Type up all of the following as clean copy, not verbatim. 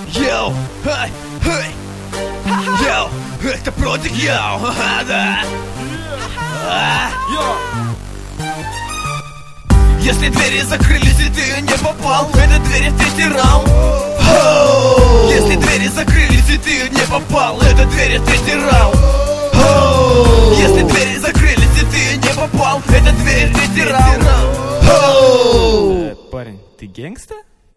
Йоу, хай, хай. Йоу, это Продик, йоу, да. Если двери закрылись и ты не попал, это двери в третий раунд. Если двери закрылись и ты не попал, это двери в третий раунд. Если двери закрылись и ты не попал, это двери в третий раунд. Парень, ты гангста?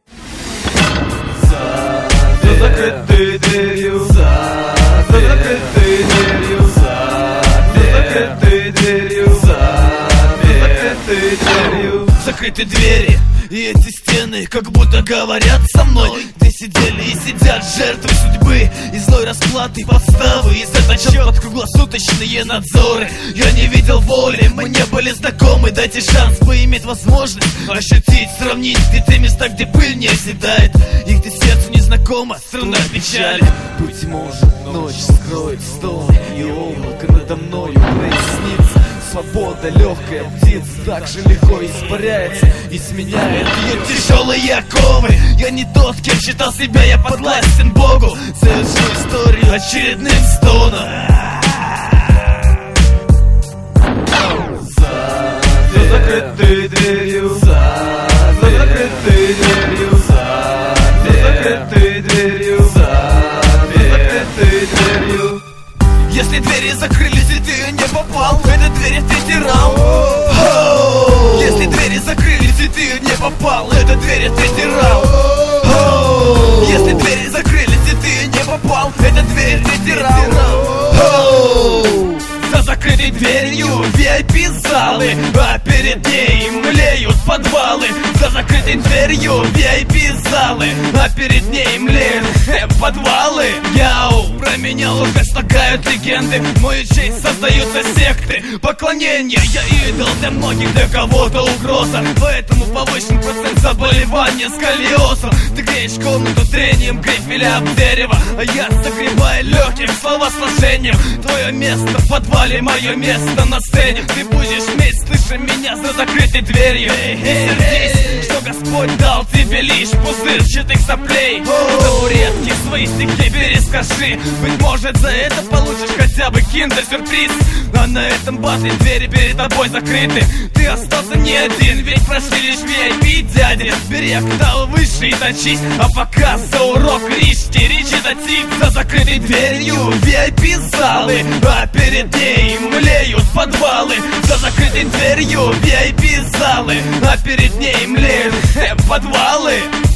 За закрытой дверью, за закрытой дверью, за закрытой дверью, за закрытой дверью. Закрыты двери, и эти стены как будто говорят со мной. Где сидели и сидят жертвы судьбы и злой расплаты, подставы. И заточен под круглосуточные надзоры. Я не видел воли, мы не были знакомы. Дайте шанс поиметь возможность ощутить, сравнить где те места, где пыль не оседает, и где сердцу незнакома струна печали. Быть может, ночь скроет стол, и облако надо мною прояснится. Свобода, легкая птица, так же легко испаряется и сменяет ее тяжелые оковы. Я не тот, кем считал себя, я подвластен Богу. Совершу историю очередным стоном. За закрытой дверью, за закрытой дверью, за закрытой дверью, за закрытой дверью. Если двери закрылись и ты не попал, это двери в третий раунд. Если двери закрылись и ты не попал, это двери в третий раунд. Если двери закрылись и ты не попал, это двери в третий раунд. За закрытой дверью VIP-залы, а перед ней млеют подвалы. За закрытой дверью VIP-залы, а перед ней млеют подвалы. Яу, про меня уже слагают легенды, мою честь создаются секты. Поклонение, я идол для многих, для кого-то угроза. Поэтому повышен процент заболевания сколиозом. Ты греешь комнату трением грифеля об дерево, а я согреваю легким словосложением. Твое место в подвале, мое место на сцене. Ты будешь иметь, слыша меня за закрытой дверью. Сердись, что Господь дал тебе лишь пузырчатых соплей. Табуретки свои стихи перескажи, быть может за это получишь хотя бы киндер-сюрприз. А на этом батле двери перед тобой закрыты. Ты остался не один, ведь прошли лишь VIP дяди. Бери октаву выше и точись, а пока за урок речи дотик. За закрытой дверью VIP-залы, а перед ней млеют подвалы. За закрытой дверью VIP-залы, а перед ней млеют подвалы.